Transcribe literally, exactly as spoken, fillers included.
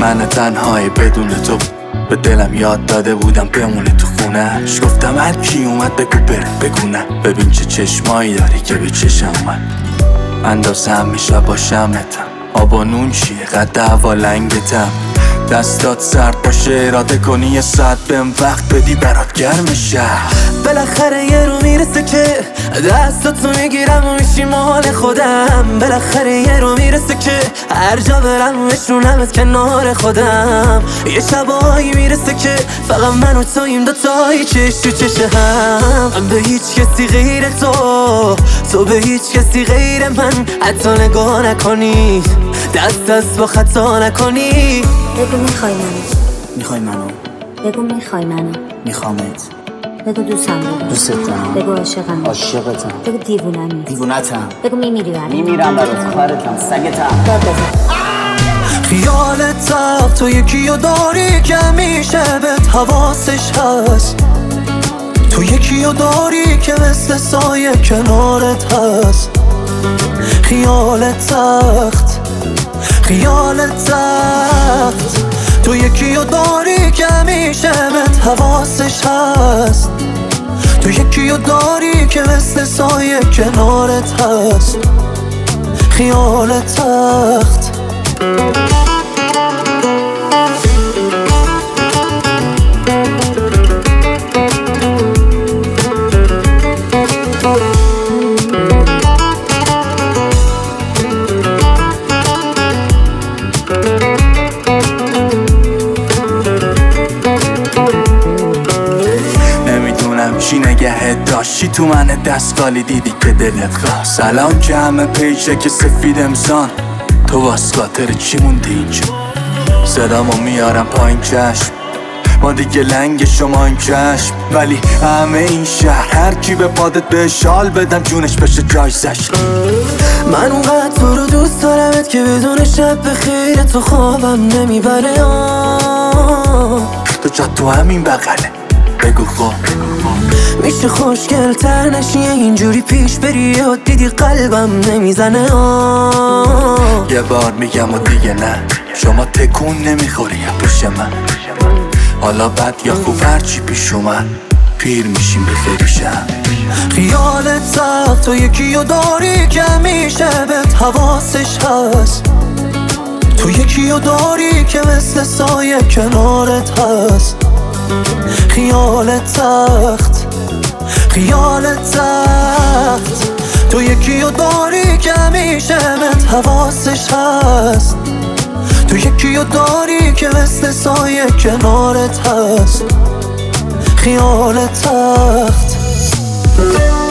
من تنهایی بدون تو. به دلم یاد داده بودم بمونه تو خونهش. گفتم هر کی اومد بگو بره بگو نه. ببین چه چشمایی داری که به چشم من اندازه همیشه باشمتم. آب و نون چیه قد هوا لنگتم. دستات سرد باشه اراده کنی یه ساعت بهم وقت بدی برات گرم شهر. بالاخره یه رو میرسه که دستاتو میگیرم و میشی مال خودم. بالاخره یه رو میرسه که هر جا برم میشونمت کنار خودم. یه شبایی میرسه که فقط من و تویم دوتایی چش تو چش هم. به هیچ کسی غیر تو، تو به هیچ کسی غیر من حتی نگاه نکنی، دست دست با خطا نکنی. بگو میخوای منو، میخوای منو، بگو میخوای منو، میخوامت، بگو دوستم دارم، دوست دارم، بگو عاشقم، عاشقتم، بگو دیوونمی، دیوونتم، بگو میمیری برام، میمیرم برات، خواهرتم، سگتم. داد بزن. خیالت سخت تو یکیو داری که همیشه بهت حواسش هست. تو یکیو داری که مثل سایه کنارت هست. خیالت سخت، خیالت سخت تو یکیو داری که همیشه بهت حواسش هست. تو یکیو داری که مثل سایه کنارت هست. خیالت سخت. چی نگهت داشتی تو من دستگالی دیدی که دلت خواست. الان که همه پیشه که سفید امسان تو واس خاطر چی موندی اینجا. صدامو میارم پایین چشم ما دیگه لنگ شما این چشم. ولی همه این شهر هر کی به پادت به شال بدم جونش بشه جایزش. من اونقدر تو رو دوست دارمت که بدون شب به خیر تو خوابم نمیبره. تو جا تو همین بغله بگو خواب. میشه خوشگل تر نشی اینجوری پیش بری یا دیدی قلبم نمیزنه. یه بار میگم و دیگه نه. شما تکون نمیخوری یا پیش من. حالا بد یا خوب هرچی پیش اومد پیر میشیم به خیریشم. خیالت سخت تو یکیو داری که همیشه بهت حواسش هست. تو یکیو داری که مثل سایه کنارت هست. خیالت سخت، خیالت سخت تو یکیو داری که همیشه بهت حواسش هست. تو یکیو داری که مثل سایه کنارت هست. خیالت سخت.